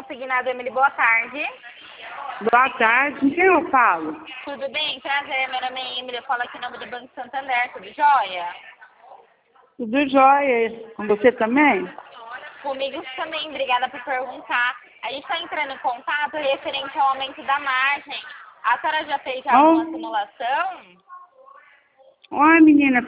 consignado, Emily. Boa tarde. Boa tarde, com quem eu falo? Tudo bem? Prazer, meu nome é Emily. Eu falo aqui em nome do Banco Santander. Tudo jóia? Tudo jóia. Com você também? Comigo também. Obrigada por perguntar. A gente está entrando em contato referente ao aumento da margem. A senhora já fez alguma simulação? Oi, menina,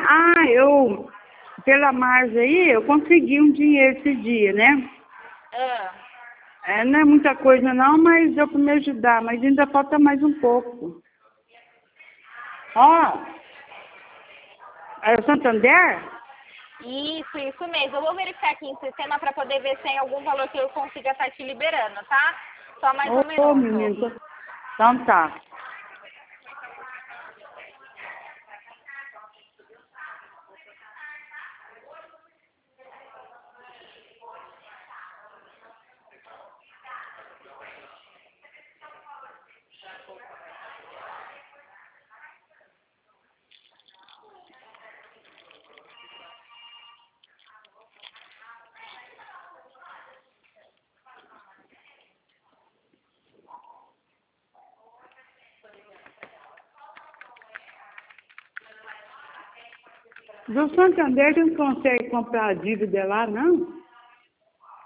pela margem aí, eu consegui um dinheiro esse dia, né? Não é muita coisa não, mas deu para me ajudar, mas ainda falta mais um pouco. É o Santander? Isso mesmo. Eu vou verificar aqui em sistema para poder ver se tem algum valor que eu consiga estar te liberando, tá? Só mais um minuto. Menina, então tá. Do Santander não consegue comprar a dívida lá, não?